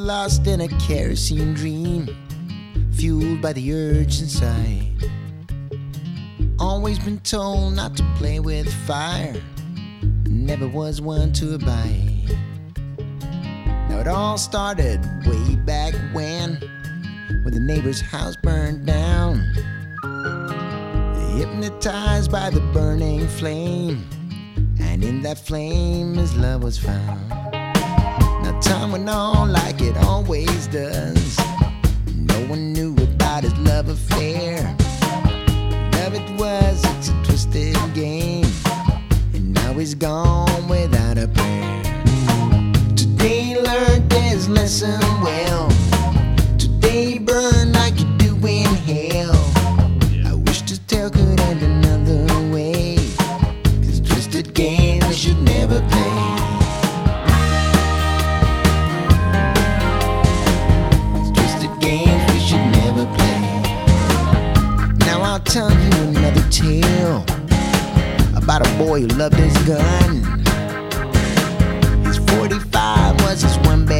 lost in a kerosene dream, fueled by the urge inside. Always been told not to play with fire, never was one to abide. Now it all started way back when the neighbor's house burned down. Hypnotized by the burning flame, and in that flame his love was found. Now time went on like it always does. No one knew about his love affair. Love it was, it's a twisted game, and now he's gone without a prayer. Today he learned his lesson well. Today he burned like you do in hell. I wish this tale could end another way, 'cause twisted games we should never play. Twisted games we should never play. Now I'll tell you another tale about a boy who loved his gun. His 45 was his one best